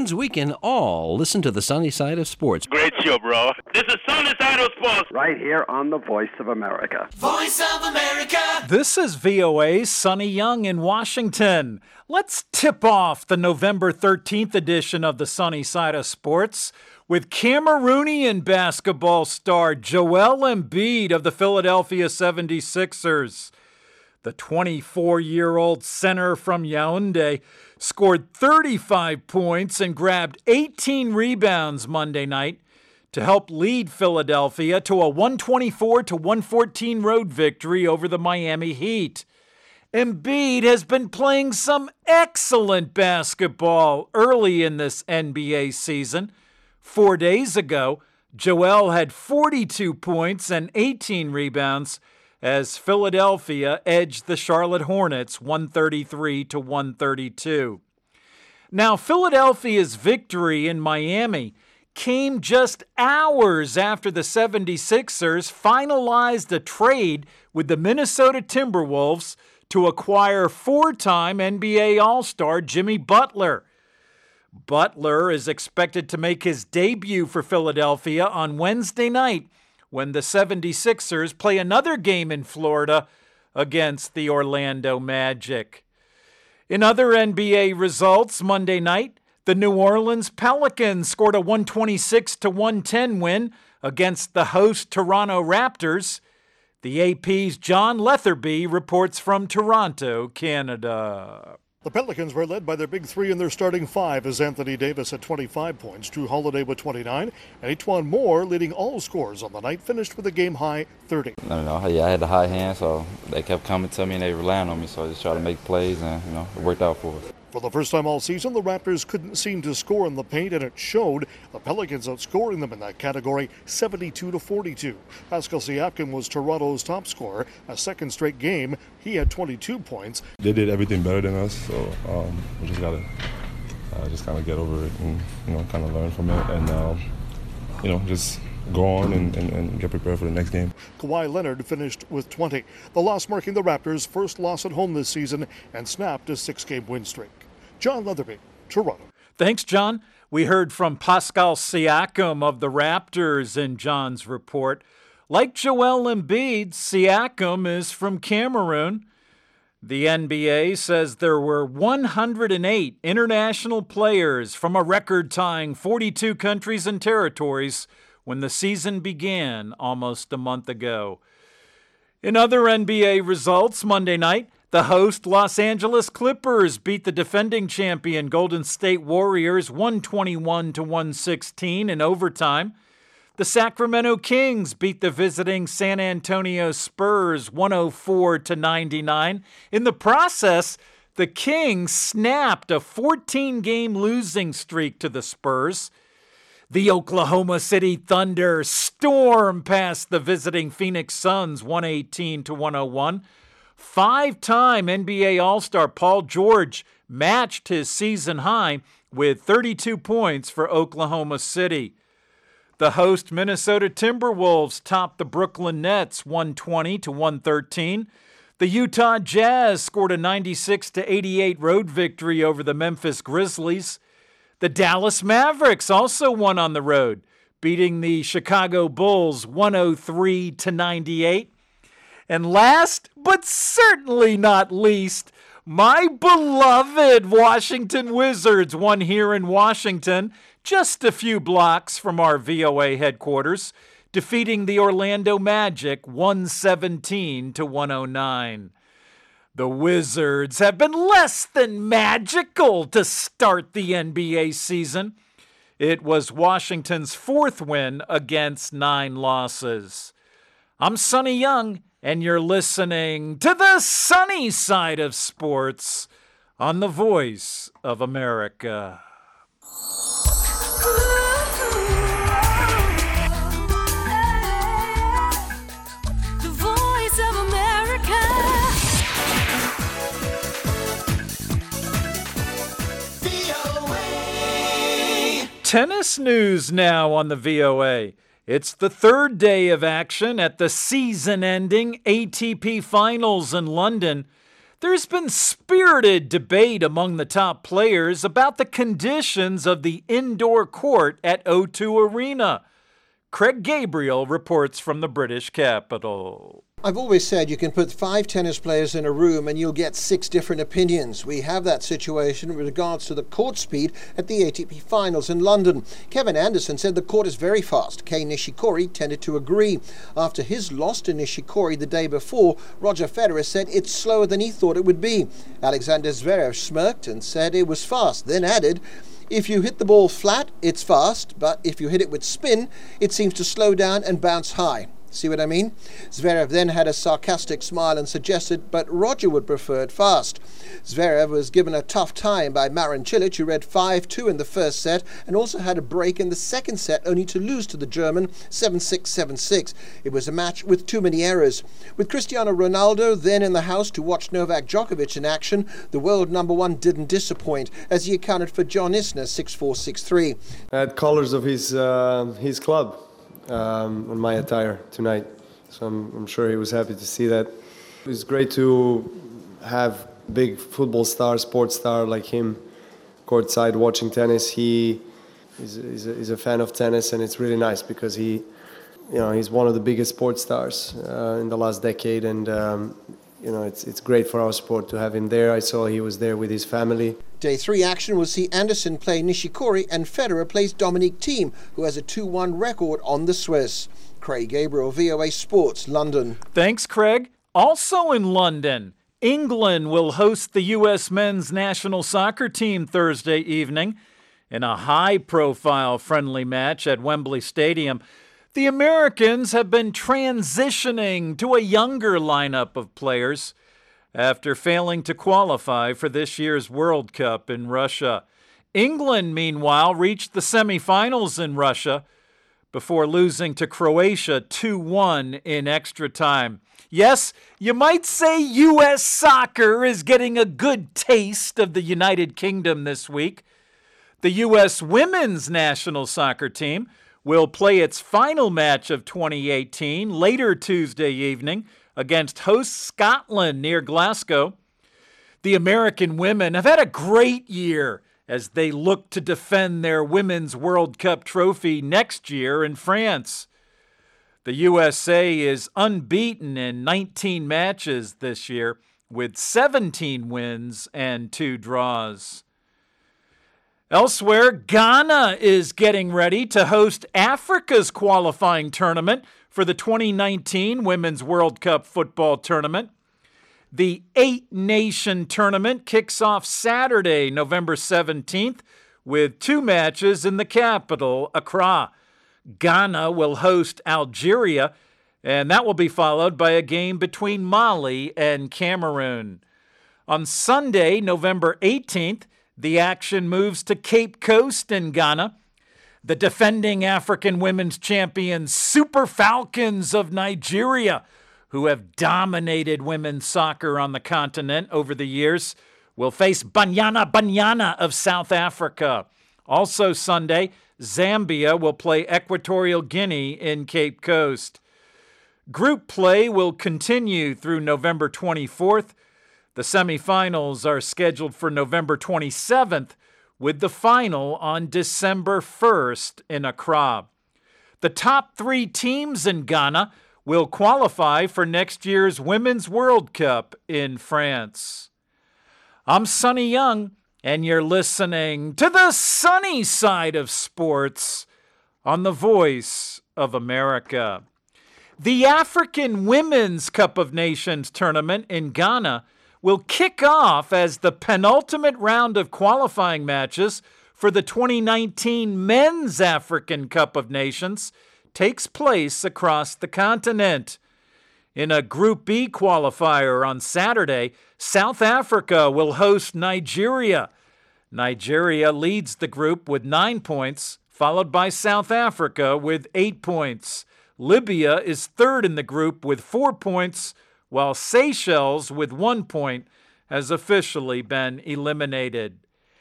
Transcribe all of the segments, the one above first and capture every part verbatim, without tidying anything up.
means we can all listen to the sunny side of sports. Great show, bro. This is Sunny Side of Sports. Right here on the Voice of America. Voice of America. This is V O A's Sonny Young in Washington. Let's tip off the November thirteenth edition of the Sunny Side of Sports with Cameroonian basketball star Joel Embiid of the Philadelphia seventy-sixers. The twenty-four-year-old center from Yaoundé scored thirty-five points and grabbed eighteen rebounds Monday night to help lead Philadelphia to a one twenty-four to one fourteen road victory over the Miami Heat. Embiid has been playing some excellent basketball early in this N B A season. Four days ago, Joel had forty-two points and eighteen rebounds as Philadelphia edged the Charlotte Hornets one thirty-three to one thirty-two. Now, Philadelphia's victory in Miami came just hours after the seventy-sixers finalized a trade with the Minnesota Timberwolves to acquire four-time N B A All-Star Jimmy Butler. Butler is expected to make his debut for Philadelphia on Wednesday night when the seventy-sixers play another game in Florida against the Orlando Magic. In other N B A results Monday night, the New Orleans Pelicans scored a one twenty-six to one ten win against the host Toronto Raptors. The A P's John Leatherby reports from Toronto, Canada. The Pelicans were led by their big three and their starting five as Anthony Davis had twenty-five points, Drew Holiday with twenty-nine, and Etuan Moore leading all scores on the night, finished with a game-high thirty. I know, yeah, I had the high hand, so they kept coming to me and they relying on me, so I just tried to make plays and, you know, it worked out for us. For the first time all season, the Raptors couldn't seem to score in the paint, and it showed. The Pelicans outscoring them in that category seventy-two to forty-two. Pascal Siakam was Toronto's top scorer. A second straight game, he had twenty-two points. They did everything better than us, so um, we just got to uh, just kind of get over it and, you know, kind of learn from it and, um, you know, just go on and, and, and get prepared for the next game. Kawhi Leonard finished with twenty. The loss marking the Raptors' first loss at home this season and snapped a six-game win streak. John Leatherby, Toronto. Thanks, John. We heard from Pascal Siakam of the Raptors in John's report. Like Joel Embiid, Siakam is from Cameroon. The N B A says there were one hundred eight international players from a record-tying forty-two countries and territories when the season began almost a month ago. In other N B A results Monday night, the host Los Angeles Clippers beat the defending champion Golden State Warriors one twenty-one to one sixteen in overtime. The Sacramento Kings beat the visiting San Antonio Spurs one oh four to ninety-nine. In the process, the Kings snapped a fourteen-game losing streak to the Spurs. The Oklahoma City Thunder stormed past the visiting Phoenix Suns one eighteen to one oh one. Five-time N B A All-Star Paul George matched his season high with thirty-two points for Oklahoma City. The host Minnesota Timberwolves topped the Brooklyn Nets one twenty to one thirteen. The Utah Jazz scored a ninety-six to eighty-eight road victory over the Memphis Grizzlies. The Dallas Mavericks also won on the road, beating the Chicago Bulls one oh three to ninety-eight. And last, but certainly not least, my beloved Washington Wizards won here in Washington, just a few blocks from our V O A headquarters, defeating the Orlando Magic one seventeen to one oh nine. The Wizards have been less than magical to start the N B A season. It was Washington's fourth win against nine losses. I'm Sonny Young, and you're listening to the sunny side of sports on the Voice of America. The Voice of America. V O A. Tennis news now on the V O A. It's the third day of action at the season-ending A T P Finals in London. There's been spirited debate among the top players about the conditions of the indoor court at O two Arena. Craig Gabriel reports from the British capital. I've always said you can put five tennis players in a room and you'll get six different opinions. We have that situation with regards to the court speed at the A T P Finals in London. Kevin Anderson said the court is very fast. Kei Nishikori tended to agree. After his loss to Nishikori the day before, Roger Federer said it's slower than he thought it would be. Alexander Zverev smirked and said it was fast, then added, "If you hit the ball flat, it's fast, but if you hit it with spin, it seems to slow down and bounce high." See what I mean? Zverev then had a sarcastic smile and suggested, but Roger would prefer it fast. Zverev was given a tough time by Marin Cilic, who read five two in the first set and also had a break in the second set, only to lose to the German seven six, seven six. It was a match with too many errors. With Cristiano Ronaldo then in the house to watch Novak Djokovic in action, the world number one didn't disappoint, as he accounted for John Isner six four, six three. I had colors of his, uh, his club. Um, on my attire tonight, so I'm, I'm sure he was happy to see that. It's great to have big football star, sports star like him courtside watching tennis. He is, is, a, is a fan of tennis, and it's really nice because he, you know, he's one of the biggest sports stars uh, in the last decade, and um, you know, it's it's great for our sport to have him there. I saw he was there with his family. Day three action will see Anderson play Nishikori and Federer plays Dominic Thiem, who has a two one record on the Swiss. Craig Gabriel, V O A Sports, London. Thanks, Craig. Also in London, England will host the U S men's national soccer team Thursday evening in a high-profile friendly match at Wembley Stadium. The Americans have been transitioning to a younger lineup of players after failing to qualify for this year's World Cup in Russia. England, meanwhile, reached the semifinals in Russia before losing to Croatia two one in extra time. Yes, you might say U S soccer is getting a good taste of the United Kingdom this week. The U S women's national soccer team will play its final match of twenty eighteen later Tuesday evening against host Scotland near Glasgow. The American women have had a great year as they look to defend their Women's World Cup trophy next year in France. The U S A is unbeaten in nineteen matches this year with seventeen wins and two draws. Elsewhere, Ghana is getting ready to host Africa's qualifying tournament for the twenty nineteen Women's World Cup football tournament. The eight-nation tournament kicks off Saturday, November seventeenth, with two matches in the capital, Accra. Ghana will host Algeria, and that will be followed by a game between Mali and Cameroon. On Sunday, November eighteenth, the action moves to Cape Coast in Ghana. The defending African women's champions, Super Falcons of Nigeria, who have dominated women's soccer on the continent over the years, will face Banyana Banyana of South Africa. Also Sunday, Zambia will play Equatorial Guinea in Cape Coast. Group play will continue through November twenty-fourth. The semifinals are scheduled for November twenty-seventh, with the final on December first in Accra. The top three teams in Ghana will qualify for next year's Women's World Cup in France. I'm Sonny Young, and you're listening to the sunny side of sports on the Voice of America. The African Women's Cup of Nations tournament in Ghana will kick off as the penultimate round of qualifying matches for the twenty nineteen Men's African Cup of Nations takes place across the continent. In a Group B qualifier on Saturday, South Africa will host Nigeria. Nigeria leads the group with nine points, followed by South Africa with eight points. Libya is third in the group with four points, while Seychelles, with one point, has officially been eliminated.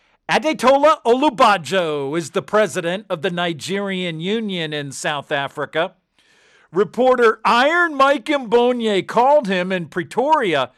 Adetola Olubajo is the president of the Nigerian Union in South Africa. Reporter Iron Mike Mbonye called him in Pretoria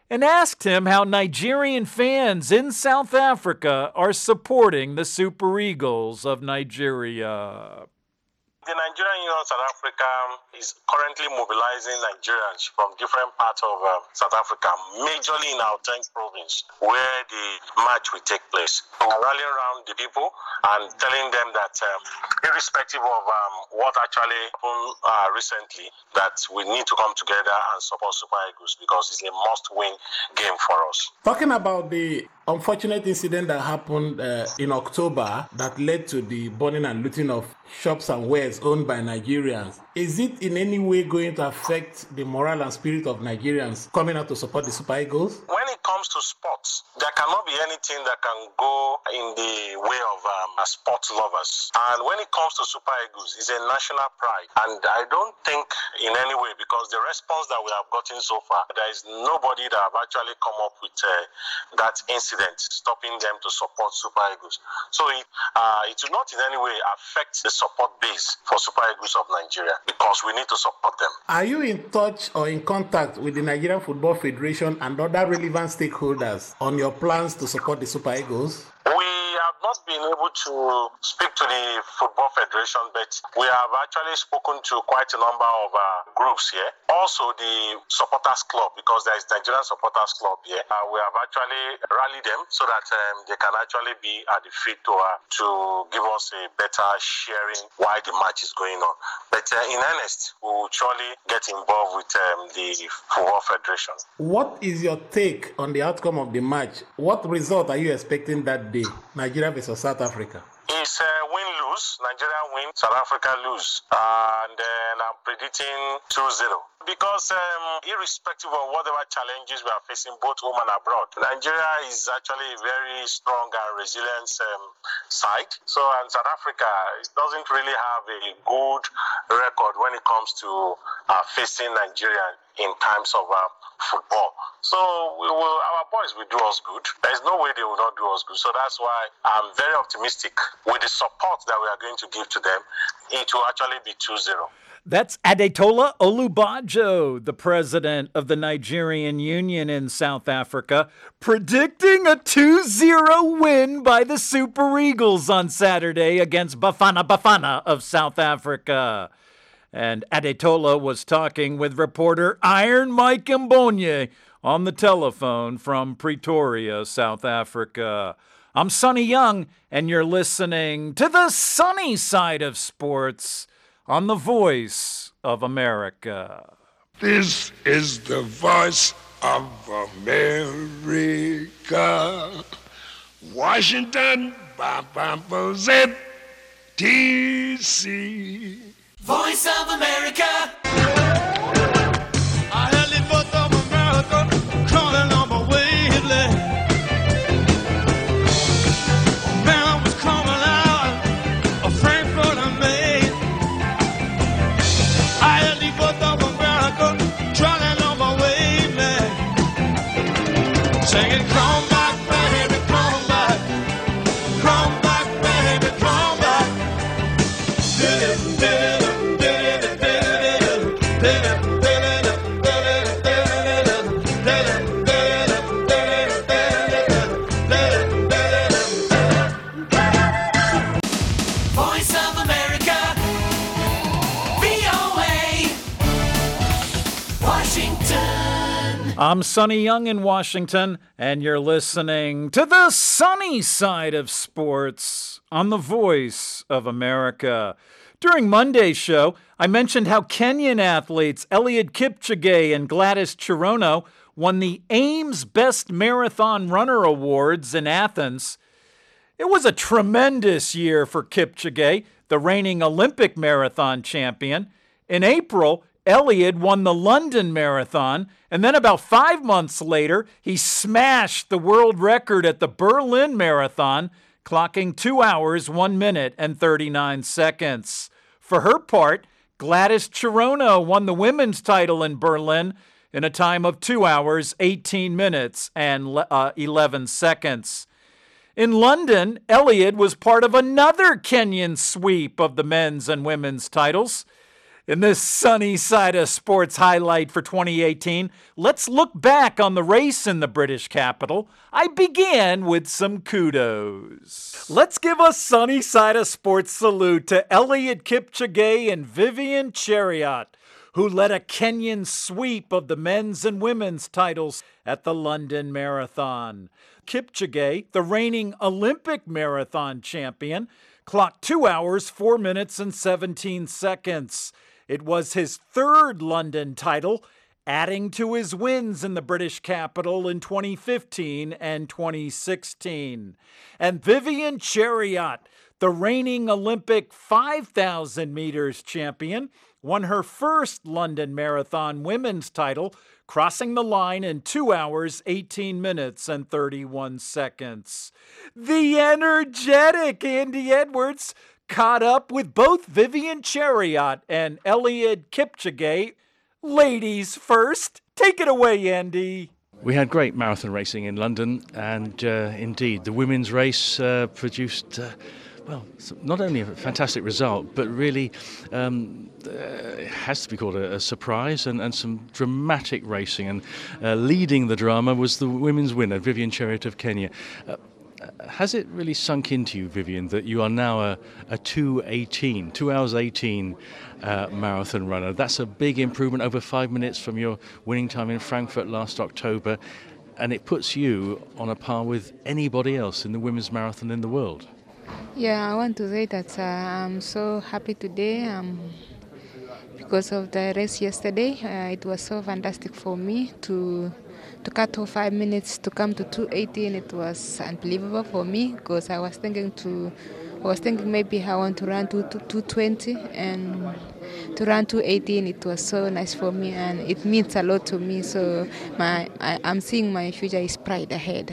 and asked him how Nigerian fans in South Africa are supporting the Super Eagles of Nigeria. The Nigerian Union of South Africa is currently mobilizing Nigerians from different parts of uh, South Africa, majorly in our tenth province, where the match will take place. We're rallying around the people and telling them that um, irrespective of um, what actually happened uh, recently, that we need to come together and support Super Eagles because it's a must-win game for us. Talking about the unfortunate incident that happened uh, in October that led to the burning and looting of shops and wares owned by Nigerians, is it in any way going to affect the morale and spirit of Nigerians coming out to support the Super Eagles? When it comes to sports, there cannot be anything that can go in the way of um, sports lovers. And when it comes to Super Eagles, it's a national pride. And I don't think in any way, because the response that we have gotten so far, there is nobody that have actually come up with uh, that incident stopping them to support Super Eagles. So it, uh, it will not in any way affect the support base for Super Eagles of Nigeria, because we need to support them. Are you in touch or in contact with the Nigerian Football Federation and other relevant stakeholders on your plans to support the Super Eagles? We have not been able to speak to the Football Federation, but we have actually spoken to quite a number of uh, groups here. Also the Supporters Club, because there is Nigerian Supporters Club here. Uh, we have actually rallied them so that um, they can actually be at the field to, uh, to give us a better sharing while the match is going on. But uh, in earnest, we will surely get involved with um, the Football Federation. What is your take on the outcome of the match? What result are you expecting that day? Nigeria versus South Africa. It's uh, win-lose. Nigeria win, South Africa lose. Uh, and then I'm predicting two zero. Because um, irrespective of whatever challenges we are facing, both home and abroad, Nigeria is actually a very strong and resilient um, side. So, and South Africa doesn't really have a good record when it comes to uh, facing Nigeria in times of uh, football. So we will, our boys will do us good. There's no way they will not do us good. So that's why I'm very optimistic with the support that we are going to give to them. It will actually be two zero. That's Adetola Olubajo, the president of the Nigerian Union in South Africa, predicting a two zero win by the Super Eagles on Saturday against Bafana Bafana of South Africa. And Adetola was talking with reporter Iron Mike Mbonye on the telephone from Pretoria, South Africa. I'm Sonny Young, and you're listening to the sunny side of sports on the Voice of America. This is the Voice of America. Washington, D C Voice of America. I had the Voice of America crawling on my wavelength. Man, I was coming out of Frankfurt and Maine. I had the Voice of America crawling on my wavelength. Singing, come back, baby, come back. Come back, baby, come back. Did it, did it. I'm Sonny Young in Washington, and you're listening to the sunny side of sports on the Voice of America. During Monday's show, I mentioned how Kenyan athletes Eliud Kipchoge and Gladys Cherono won the Ames Best Marathon Runner Awards in Athens. It was a tremendous year for Kipchoge, the reigning Olympic marathon champion. In April, Eliud won the London Marathon, and then about five months later, he smashed the world record at the Berlin Marathon, clocking two hours, one minute, and thirty-nine seconds. For her part, Gladys Cherono won the women's title in Berlin in a time of two hours, eighteen minutes, and uh, eleven seconds. In London, Eliud was part of another Kenyan sweep of the men's and women's titles. In this sunny side of sports highlight for twenty eighteen, let's look back on the race in the British capital. I began with some kudos. Let's give a sunny side of sports salute to Eliud Kipchoge and Vivian Cheruiyot, who led a Kenyan sweep of the men's and women's titles at the London Marathon. Kipchoge, the reigning Olympic marathon champion, clocked two hours, four minutes, and seventeen seconds. It was his third London title, adding to his wins in the British capital in twenty fifteen and twenty sixteen. And Vivian Cheruiyot, the reigning Olympic five thousand meters champion, won her first London Marathon women's title, crossing the line in two hours, eighteen minutes, and thirty-one seconds. The energetic Andy Edwards caught up with both Vivian Cheruiyot and Eliud Kipchoge. Ladies first. Take it away, Andy. We had great marathon racing in London, and uh, indeed, the women's race uh, produced, uh, well, not only a fantastic result, but really um, uh, it has to be called a, a surprise, and, and some dramatic racing. And uh, leading the drama was the women's winner, Vivian Cheruiyot of Kenya. Uh, Has it really sunk into you, Vivian, that you are now a, a two eighteen, two hours eighteen uh, marathon runner? That's a big improvement, over five minutes from your winning time in Frankfurt last October, and it puts you on a par with anybody else in the women's marathon in the world. Yeah, I want to say that uh, I'm so happy today um, because of the race yesterday. Uh, it was so fantastic for me to to cut off five minutes to come to two eighteen. It was unbelievable for me because I was thinking to, I was thinking maybe I want to run to, to two twenty, and to run two eighteen. It was so nice for me, and it means a lot to me. So my, I, I'm seeing my future is bright ahead.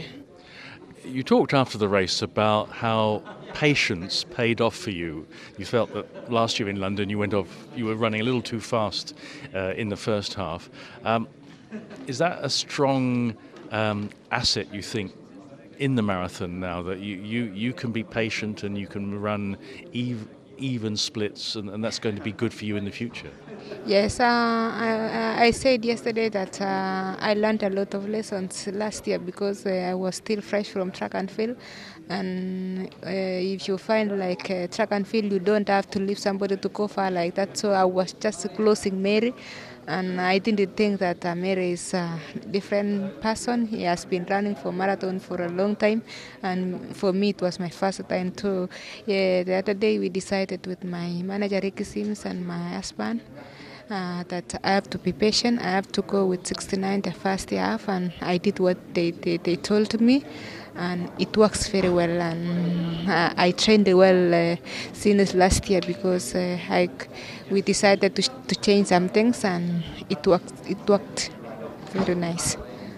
You talked after the race about how patience paid off for you. You felt that last year in London you went off, you were running a little too fast uh, in the first half. Um, Is that a strong um, asset, you think, in the marathon now, that you, you, you can be patient and you can run ev- even splits, and, and that's going to be good for you in the future? Yes, uh, I, I said yesterday that uh, I learned a lot of lessons last year because uh, I was still fresh from track and field. And uh, if you find like uh, track and field, you don't have to leave somebody to go far like that. So I was just closing Mary. And I didn't think that uh, Mary is a different person. He has been running for marathon for a long time, and for me it was my first time too. Yeah, the other day we decided with my manager Ricky Sims and my husband uh, that I have to be patient. I have to go with sixty-nine the first half, and I did what they, they, they told me. And it works very well, and uh, I trained well uh, since last year because uh, I, we decided to, to change some things, and it worked. It worked very nice.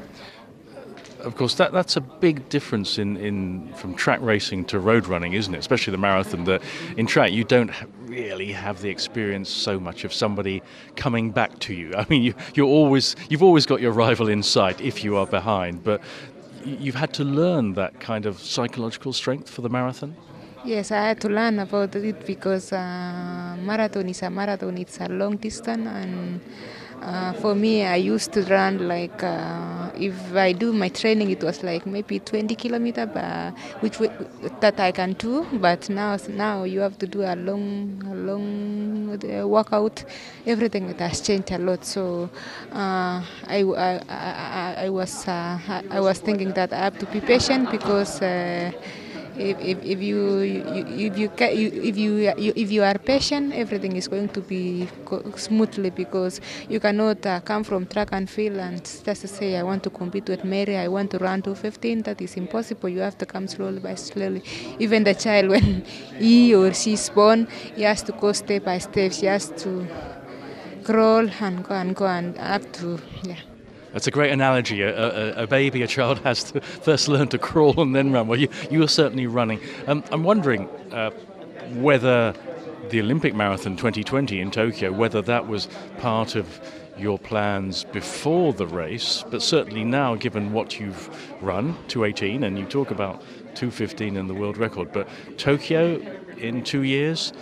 Of course, that that's a big difference in, in from track racing to road running, isn't it? Especially the marathon. That in track you don't ha- really have the experience so much of somebody coming back to you. I mean, you you're always you've always got your rival in sight if you are behind, but you've had to learn that kind of psychological strength for the marathon? Yes, I had to learn about it because uh, marathon is a marathon. It's a long distance, and uh, for me, I used to run like uh, if I do my training, it was like maybe twenty kilometers, uh, which we, that I can do. But now, now you have to do a long, a long uh, workout. Everything has changed a lot. So uh, I, I, I, I was, uh, I was thinking that I have to be patient because. Uh, If, if, if you, you if you if you if you are patient, everything is going to be smoothly because you cannot uh, come from track and field and just say I want to compete with Mary, I want to run two fifteen. That is impossible. You have to come slowly by slowly. Even the child, when he or she is born, he has to go step by step. She has to crawl and go and go and up to yeah. That's a great analogy. A, a, a baby, a child has to first learn to crawl and then run. Well, you, you are certainly running. Um, I'm wondering uh, whether the Olympic Marathon twenty twenty in Tokyo, whether that was part of your plans before the race, but certainly now, given what you've run, two eighteen, and you talk about two fifteen in the world record, but Tokyo in two years,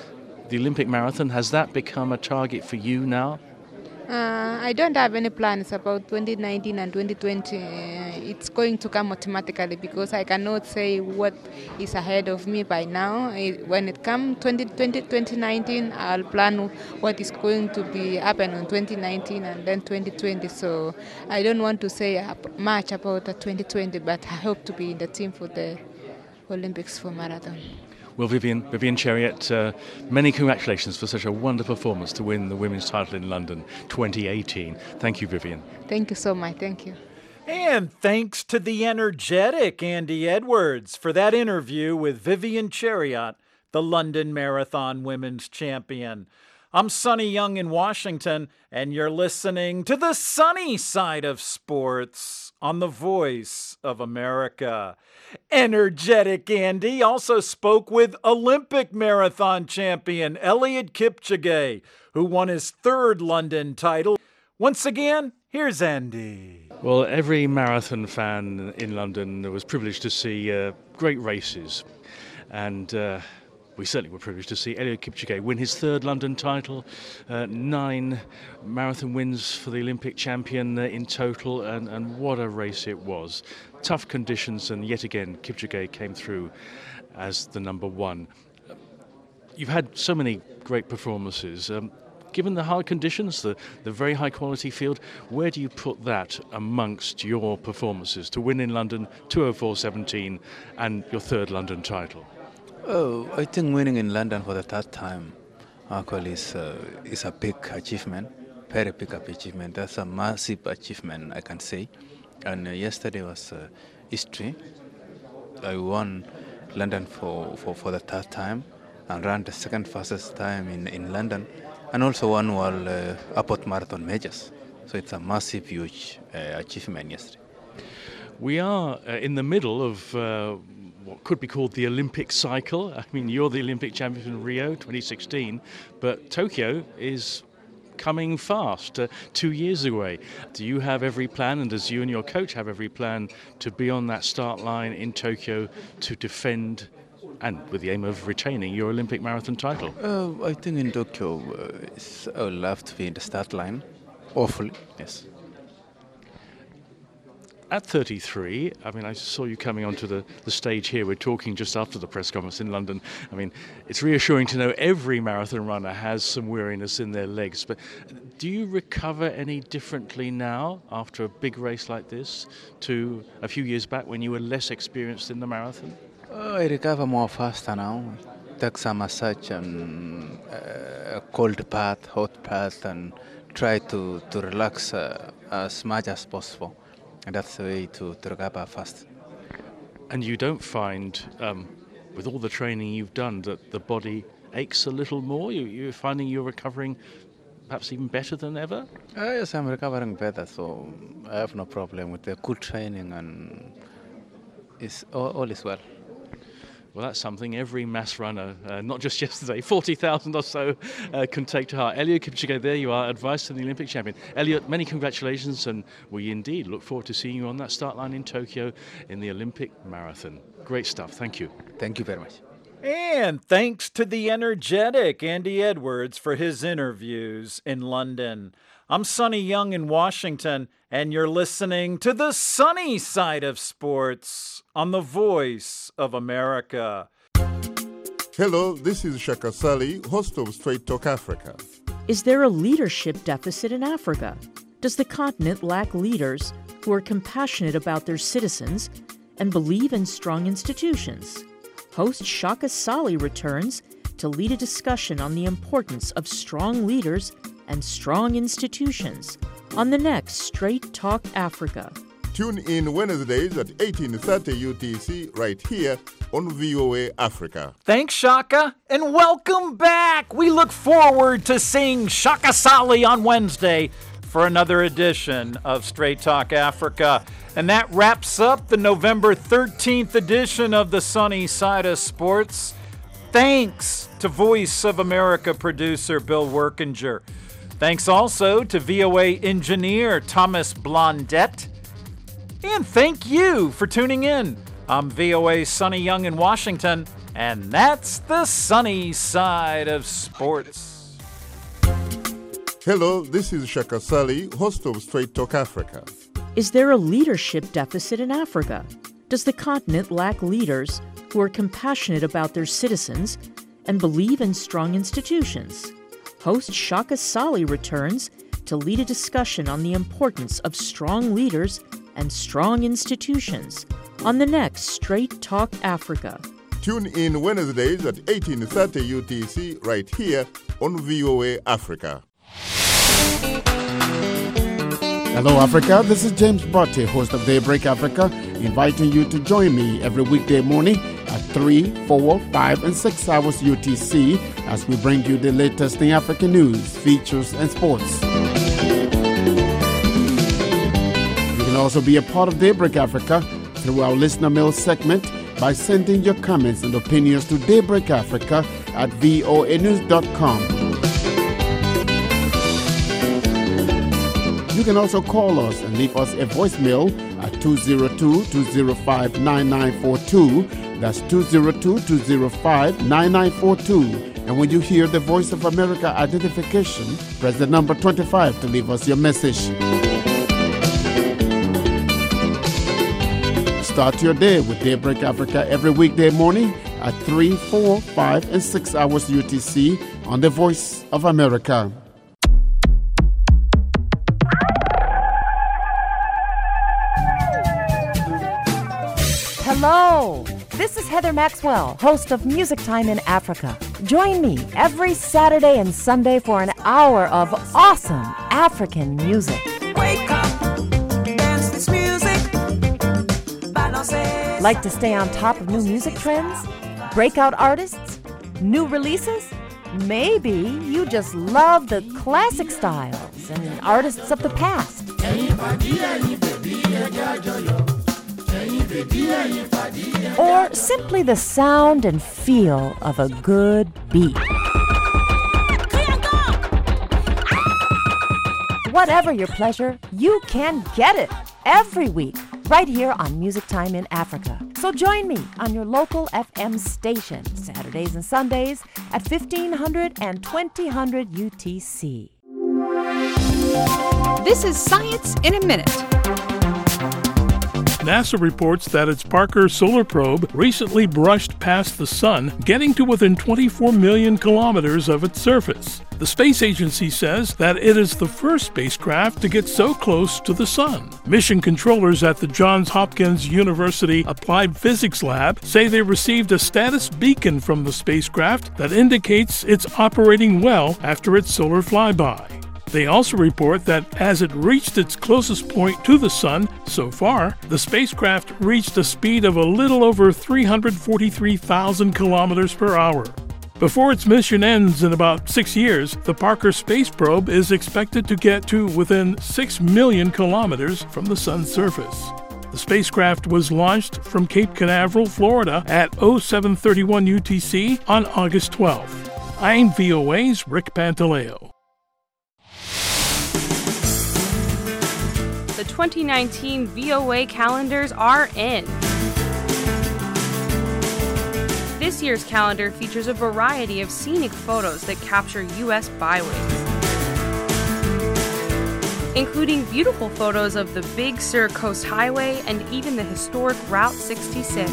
the Olympic marathon, has that become a target for you now? Uh, I don't have any plans about twenty nineteen and twenty twenty. Uh, it's going to come automatically because I cannot say what is ahead of me by now. It, when it comes twenty twenty, twenty nineteen, I'll plan what is going to be happen in twenty nineteen and then twenty twenty. So I don't want to say much about the twenty twenty, but I hope to be in the team for the Olympics for marathon. Well, Vivian, Vivian Chariot, uh, many congratulations for such a wonderful performance to win the women's title in London twenty eighteen. Thank you, Vivian. Thank you so much. Thank you. And thanks to the energetic Andy Edwards for that interview with Vivian Chariot, the London Marathon Women's Champion. I'm Sonny Young in Washington, and you're listening to the sunny side of sports on the Voice of America. Energetic Andy also spoke with Olympic marathon champion Eliud Kipchoge, who won his third London title. Once again, here's Andy. Well, every marathon fan in London was privileged to see uh, great races, and uh, we certainly were privileged to see Eliud Kipchoge win his third London title, uh, nine marathon wins for the Olympic champion uh, in total, and, and what a race it was. Tough conditions, and yet again Kipchoge came through as the number one. You've had so many great performances. Um, given the hard conditions, the, the very high quality field, where do you put that amongst your performances to win in London two oh four seventeen and your third London title? Oh, I think winning in London for the third time actually is, uh, is a big achievement, very big achievement. That's a massive achievement, I can say. And uh, yesterday was uh, history. I won London for, for, for the third time and ran the second fastest time in, in London, and also won World uh, Airport Marathon Majors. So it's a massive, huge uh, achievement yesterday. We are uh, in the middle of uh, what could be called the Olympic cycle. I mean, you're the Olympic champion in Rio twenty sixteen, but Tokyo is coming fast, uh, two years away. Do you have every plan, and does you and your coach have every plan to be on that start line in Tokyo to defend and with the aim of retaining your Olympic marathon title? Uh, I think in Tokyo, uh, it's, I would love to be in the start line, hopefully, yes. At thirty-three, I mean, I saw you coming onto the, the stage here. We're talking just after the press conference in London. I mean, it's reassuring to know every marathon runner has some weariness in their legs. But do you recover any differently now after a big race like this to a few years back when you were less experienced in the marathon? Oh, I recover more faster now. Take some massage and uh, a cold bath, hot bath, and try to, to relax uh, as much as possible. And that's the way to, to recover fast. And you don't find, um, with all the training you've done, that the body aches a little more? You, you're finding you're recovering perhaps even better than ever? Uh, yes, I'm recovering better, so I have no problem with the good training, and it's, all, all is well. Well, that's something every mass runner, uh, not just yesterday, forty thousand or so, uh, can take to heart. Eliud Kipchoge, there you are, advice to the Olympic champion. Eliud, many congratulations, and we indeed look forward to seeing you on that start line in Tokyo in the Olympic marathon. Great stuff. Thank you. Thank you very much. And thanks to the energetic Andy Edwards for his interviews in London. I'm Sonny Young in Washington, and you're listening to the sunny side of sports on the Voice of America. Hello, this is Shaka Sali, host of Straight Talk Africa. Is there a leadership deficit in Africa? Does the continent lack leaders who are compassionate about their citizens and believe in strong institutions? Host Shaka Sali returns to lead a discussion on the importance of strong leaders and strong institutions on the next Straight Talk Africa. Tune in Wednesdays at eighteen thirty U T C right here on V O A Africa. Thanks, Shaka, and welcome back. We look forward to seeing Shaka Sali on Wednesday for another edition of Straight Talk Africa. And that wraps up the November thirteenth edition of the Sunny Side of Sports. Thanks to Voice of America producer Bill Workinger. Thanks also to V O A engineer Thomas Blondette. And thank you for tuning in. I'm V O A's Sonny Young in Washington. And that's the sunny side of sports. Hello, this is Shaka Sali, host of Straight Talk Africa. Is there a leadership deficit in Africa? Does the continent lack leaders who are compassionate about their citizens and believe in strong institutions? Host Shaka Sali returns to lead a discussion on the importance of strong leaders and strong institutions on the next Straight Talk Africa. Tune in Wednesdays at eighteen thirty U T C right here on V O A Africa. Hello, Africa. This is James Botte, host of Daybreak Africa, inviting you to join me every weekday morning at three, four, five, and six hours U T C as we bring you the latest in African news, features, and sports. You can also be a part of Daybreak Africa through our listener mail segment by sending your comments and opinions to daybreakafrica at voa news dot com. You can also call us and leave us a voicemail at two oh two, two oh five, nine nine four two. That's two oh two, two oh five, nine nine four two. And when you hear the Voice of America identification, press the number twenty-five to leave us your message. Start your day with Daybreak Africa every weekday morning at three, four, five, and six hours U T C on the Voice of America. Hello, this is Heather Maxwell, host of Music Time in Africa. Join me every Saturday and Sunday for an hour of awesome African music. Wake up, dance this music. Like to stay on top of new music trends? Breakout artists? New releases? Maybe you just love the classic styles and artists of the past. Or simply the sound and feel of a good beat. Whatever your pleasure, you can get it every week right here on Music Time in Africa. So join me on your local F M station, Saturdays and Sundays at fifteen hundred and twenty hundred U T C. This is Science in a Minute. NASA reports that its Parker Solar Probe recently brushed past the Sun, getting to within twenty-four million kilometers of its surface. The space agency says that it is the first spacecraft to get so close to the Sun. Mission controllers at the Johns Hopkins University Applied Physics Lab say they received a status beacon from the spacecraft that indicates it's operating well after its solar flyby. They also report that as it reached its closest point to the Sun so far, the spacecraft reached a speed of a little over three hundred forty-three thousand kilometers per hour. Before its mission ends in about six years, the Parker Space Probe is expected to get to within six million kilometers from the Sun's surface. The spacecraft was launched from Cape Canaveral, Florida at oh seven thirty-one U T C on August twelfth. I'm V O A's Rick Pantaleo. The twenty nineteen V O A calendars are in. This year's calendar features a variety of scenic photos that capture U S byways, including beautiful photos of the Big Sur Coast Highway and even the historic Route sixty-six.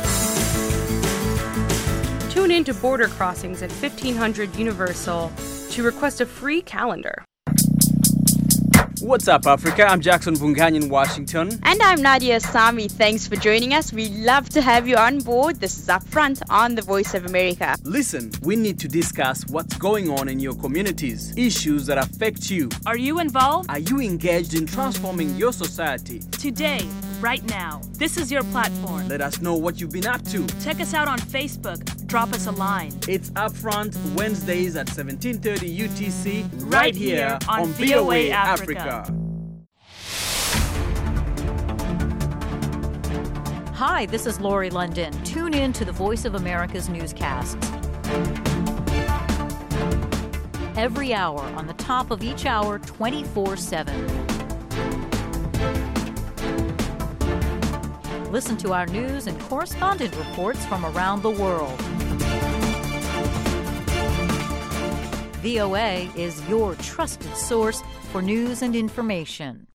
Tune in to Border Crossings at fifteen hundred Universal to request a free calendar. What's up, Africa? I'm Jackson Vungany in Washington. And I'm Nadia Sami. Thanks for joining us. We love to have you on board. This is Upfront on the Voice of America. Listen, we need to discuss what's going on in your communities, issues that affect you. Are you involved? Are you engaged in transforming your society? Today, right now, this is your platform. Let us know what you've been up to. Check us out on Facebook. Drop us a line. It's Upfront Wednesdays at seventeen thirty U T C, right, right here, here on, on V O A Africa. Africa. Hi, this is Lori London. Tune in to the Voice of America's newscasts. Every hour on the top of each hour, twenty-four seven. Listen to our news and correspondent reports from around the world. V O A is your trusted source for news and information.